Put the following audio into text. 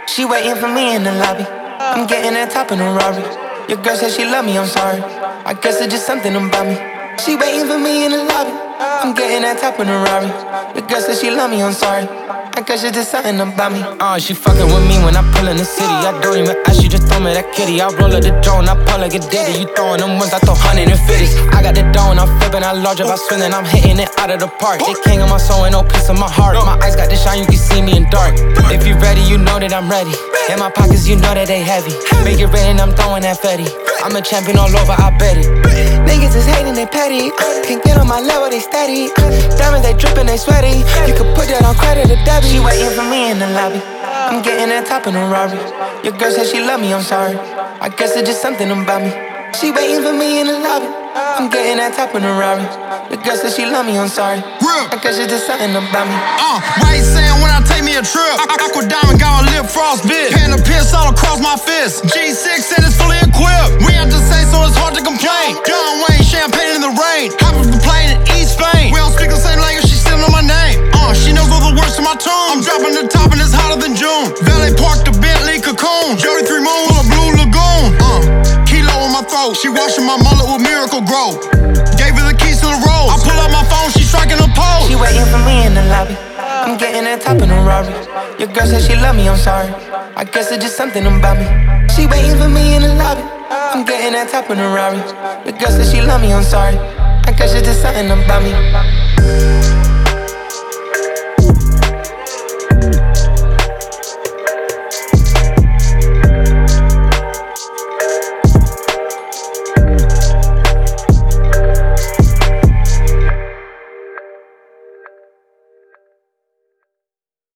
She waiting for me in the lobby. I'm getting that top in a Rari. Your girl said she love me, I'm sorry. I guess it's just something about me. She waiting for me in the lobby. I'm getting that top in a Rari. Your girl said she love me, I'm sorry. I guess it's just something about me. She fucking with me when I pull in the city. I don't even ask, you just throw me that kitty. I roll up the drone, I pull like a ditty. You throwing them ones, I throw 150s. I got the dough and I'm flipping, I large up, I swinging, I'm hitting it out of the park. They king of my soul and no piece of my heart. My eyes got the shine, you can see me in dark. If you ready, you know that I'm ready. In my pockets, you know that they heavy. Make it rain, I'm throwing that fetty. I'm a champion all over, I bet it. Niggas is hating, they petty. Can't get on my level, they steady. Diamonds, they drippin', they sweaty. You could put that on credit or debit. She waiting for me in the lobby. I'm getting that top in a Rari. Your girl said she love me, I'm sorry. I guess it's just something about me. She waiting for me in the lobby. I'm getting that top in a Rari. Your girl said she love me, I'm sorry. I guess it's just something about me. Why you saying when I take me a trip? Aqua Diamond got my lip frostbit. Pan the piss all across my fist. G6 and it's fully equipped. We have to say so it's hard to complain. John Wayne, champagne in the rain. Hop off the plane in East Spain. We don't speak the same language, she still know my name. She knows all the words to my tune. I'm dropping the top and it's hotter than June. Valet Park, the Bentley Cocoon. Jody 3 Moon with a blue lagoon. Kilo in my throat. She washing my mullet with Miracle Grow. Gave her the keys to the road. I pull out my phone, she striking a pose. She waiting for me in the lobby. I'm getting that top in a Rari. Your girl said she love me, I'm sorry. I guess it's just something about me. She waiting for me in the lobby. I'm getting that top in a Rari. Your girl said she love me, I'm sorry. I guess it's just something about me.